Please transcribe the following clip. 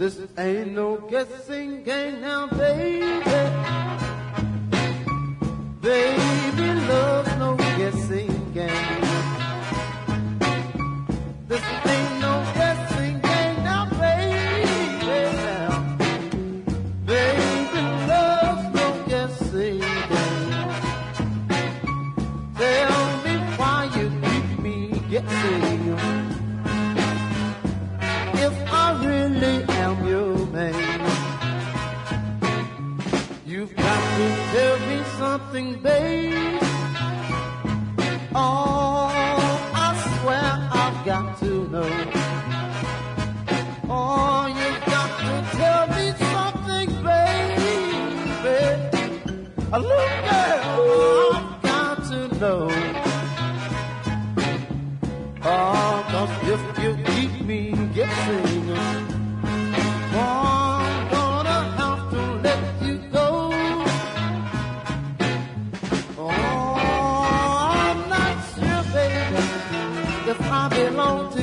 This ain't no guessing game now, baby. Baby, love's no guessing game. This ain't no guessing game now, baby. Now, baby, love's no guessing game. Tell me why you keep me guessing. If I really am your man, you've got to tell me something, babe. Oh, I swear I've got to know. Oh, you've got to tell me something, baby. A little girl, I've got to know. Oh, 'cause if you keep me guessing, oh, I'm gonna have to let you go. Oh, I'm not sure, baby, if I belong to